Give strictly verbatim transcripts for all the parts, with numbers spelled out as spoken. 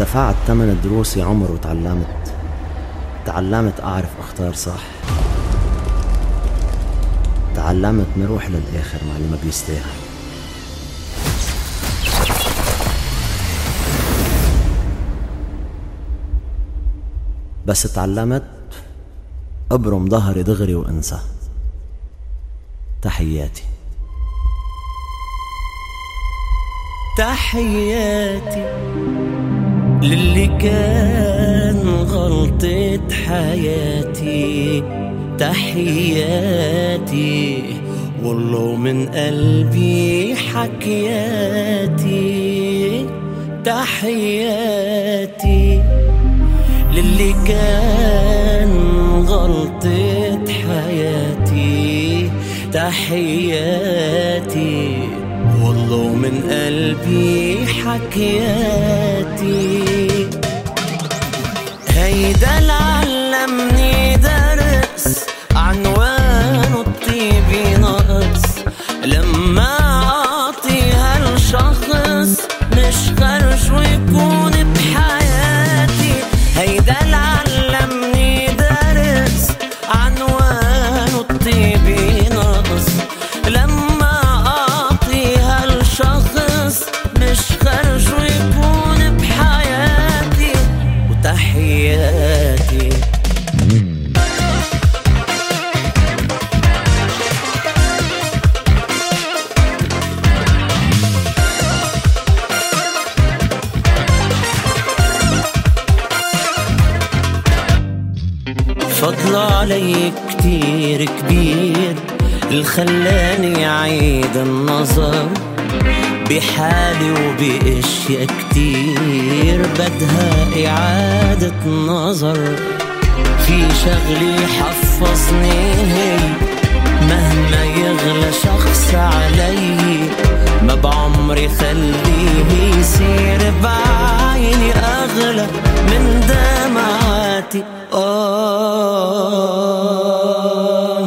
دفعت ثمن دروسي عمر وتعلمت تعلمت أعرف أختار صح. تعلمت نروح للآخر مع اللي ما بيستاهل. بس تعلمت أبرم ظهري دغري وأنسى. تحياتي تحياتي للي كان غلطة حياتي. تحياتي والله من قلبي حكياتي. تحياتي للي كان غلطة حياتي. تحياتي والله من قلبي حكياتي. هيدا العلمني درس عنوانه الطيب نقص. لما أعطي هالشخص مش خرج ويكون بحياتي. هيدا العلمني درس عنوانه الطيب نقص. لما مش خرج ويكون بحياتي. وتحياتي فضل علي كتير كبير الخلاني عيد النظر بحالي وبأشياء كتير بدها إعادة نظر. في شغلي حفظني هي مهما يغلى شخص علي ما بعمري خليه يصير بعيني أغلى من دمعاتي. آه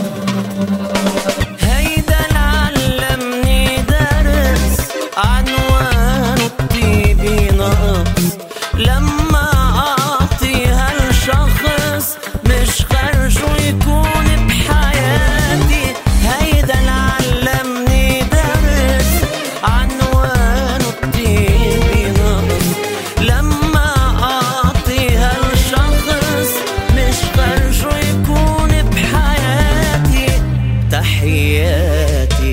هيدا العلمني درس عنوانه الطيب نقص. لما أعطي هالشخص مش خرج ويكون بحياتي. هيدا العلمني درس عنوانه الطيب نقص. لما أعطي هالشخص مش خرج ويكون بحياتي. تحياتي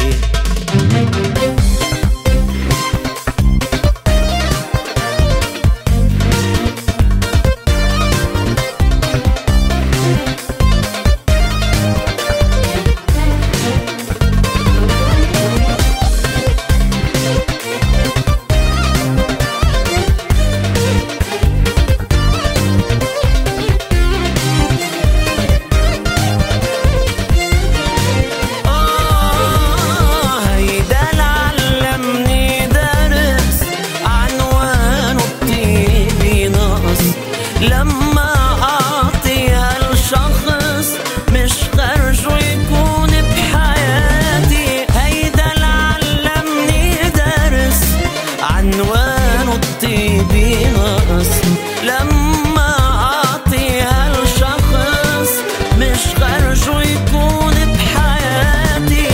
لما أعطي هالشخص مش خرج ويكون بحياتي. هيدا العلمني درس عنوانه الطيب نقص. لما أعطي هالشخص مش خرج ويكون بحياتي.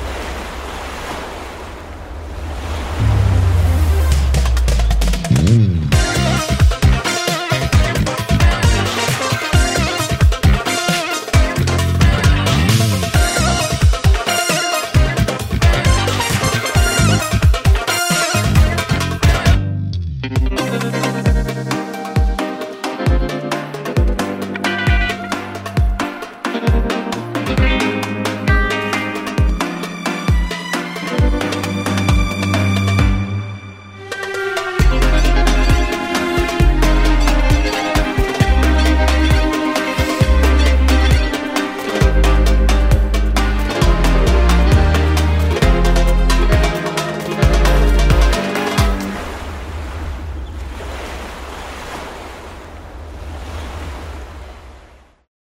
وتحياتي